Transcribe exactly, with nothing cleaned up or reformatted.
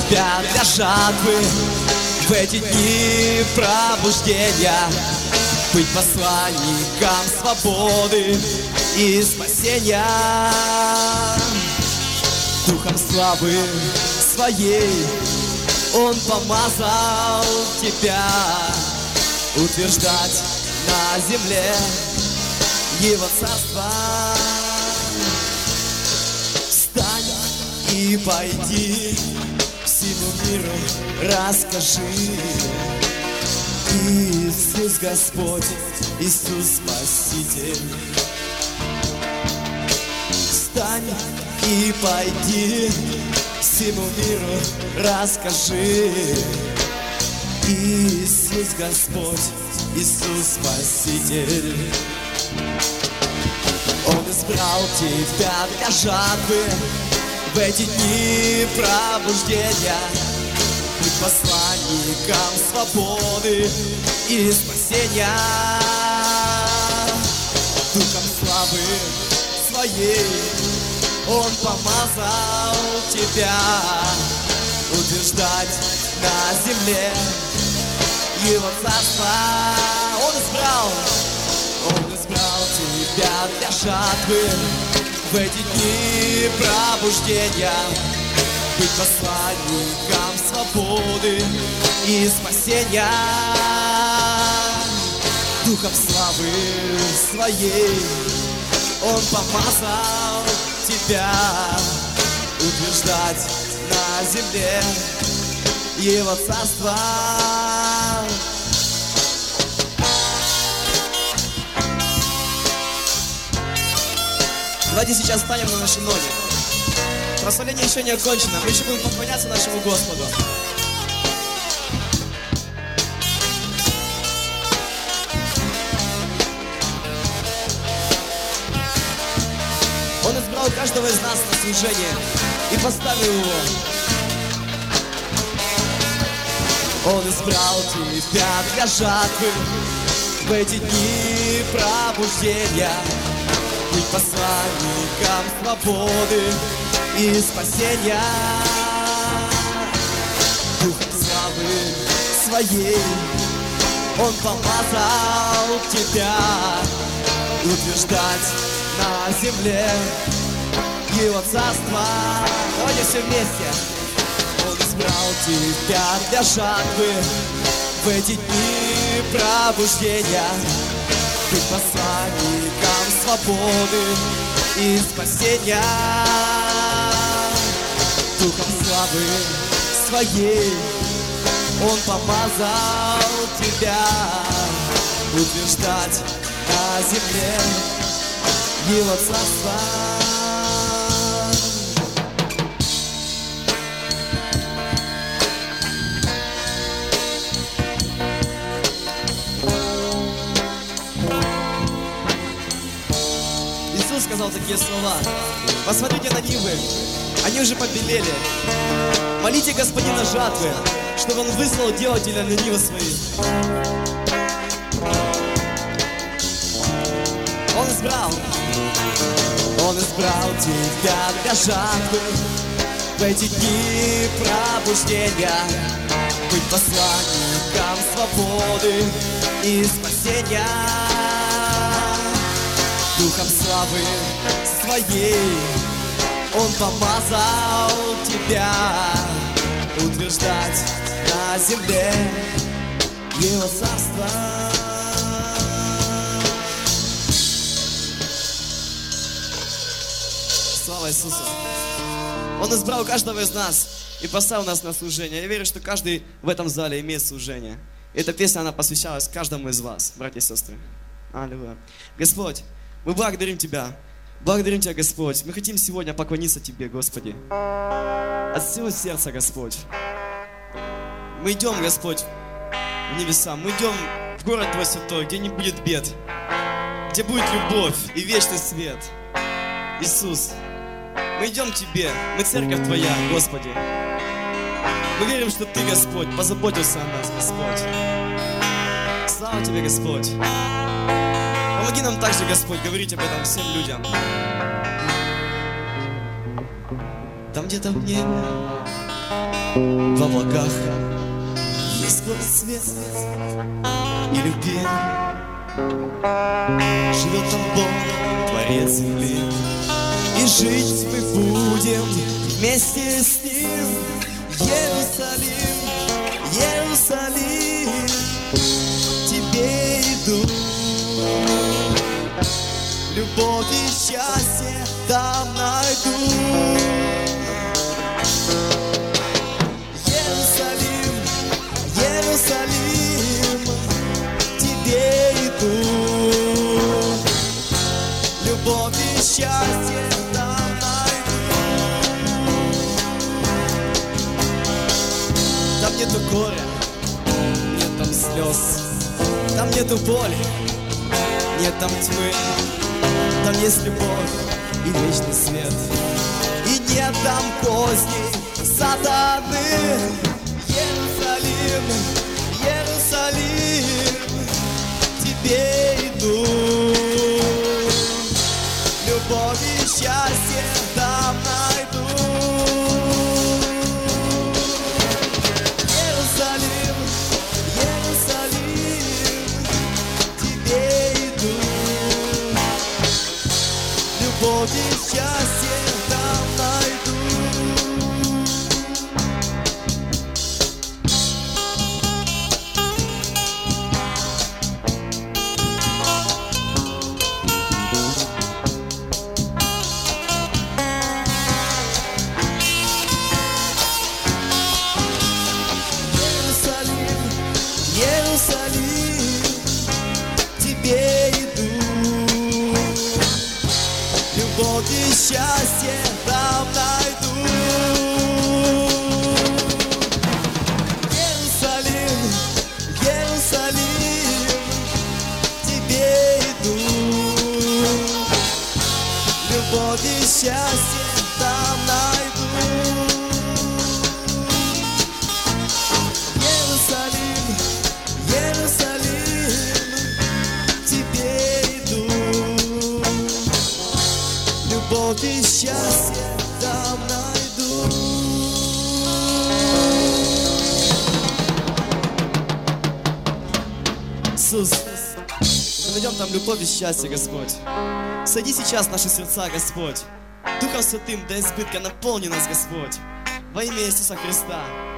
тебя для жатвы в эти дни пробуждения, быть посланником свободы и спасения. Духом славы своей Он помазал тебя утверждать на земле Его царство. Встань и пойди, всему миру расскажи: Иисус Господь, Иисус Спаситель. Встань и пойди, всему миру расскажи: Иисус Господь, Иисус Спаситель. Он избрал тебя для жатвы в эти дни пробуждения, быть посланником свободы и спасения. Духом славы своей Он помазал тебя утверждать на земле Его царство. Он избрал, Он избрал тебя для жатвы в эти дни пробуждения, быть посланником свободы и спасения. Духом славы своей Он помазал тебя утверждать на земле Его царство. Давайте сейчас встанем на наши ноги. Прославление еще не окончено. Мы еще будем поклоняться нашему Господу. Он избрал каждого из нас на служение и поставил его. Он избрал тебя для жатвы в эти дни пробуждения, быть посланником свободы и спасения. Духом славы своей Он помазал тебя утверждать на земле Его царство. Давайте все вместе. Он избрал тебя для жатвы в эти дни пробуждения, быть посланником свободы и спасения. Духом славы своей Он помазал тебя утверждать на земле Его царство. Иисус сказал такие слова: посмотрите на нивы, они уже побелели. Молите Господина жатвы, чтобы Он выслал делателя на нивы свои. Он избрал, Он избрал тебя для жатвы в эти дни пробуждения, быть посланником свободы и спасения. Духом славы своей Он помазал тебя утверждать на земле Его царство. Слава Иисусу! Он избрал каждого из нас и поставил нас на служение. Я верю, что каждый в этом зале имеет служение. И эта песня, она посвящалась каждому из вас, братья и сестры. Аллилуйя. Господь, мы благодарим Тебя. Благодарим Тебя, Господь. Мы хотим сегодня поклониться Тебе, Господи. От всего сердца, Господь. Мы идем, Господь, в небеса. Мы идем в город Твой святой, где не будет бед, где будет любовь и вечный свет. Иисус, мы идем к Тебе. Мы церковь Твоя, Господи. Мы верим, что Ты, Господь, позаботился о нас, Господь. Слава Тебе, Господь. Помоги нам также, Господь, говорить об этом всем людям. Там где-то в небе В облаках есть голос свет и любви. Живет там Бог, Творец земли, и жить мы будем вместе с Ним. Иерусалим, Иерусалим, тебе иду. Любовь и счастье там найду. Иерусалим, Иерусалим, тебе иду. Любовь и счастье там найду. Там нету горя, нет там слез, там нету боли, нет там тьмы. Там есть любовь и вечный свет, и нет там козней сатаны. Иерусалим, Иерусалим, тебе иду. Любовь и счастье там найду. Иерусалим, Иерусалим, тебе иду. Любовь и счастье там найду. Иерусалим, Иерусалим, тебе иду. Любовь и счастье там найду. Иерусалим, Иерусалим, тебе иду. Любовь и счастье там найду. Иерусалим, Иерусалим, тебе иду. Любовь и счастье там найду. Иисус, мы найдем там любовь и счастье, Господь. Сойди сейчас в наши сердца, Господь. Духом Святым до избытка наполни нас, Господь. Во имя Иисуса Христа.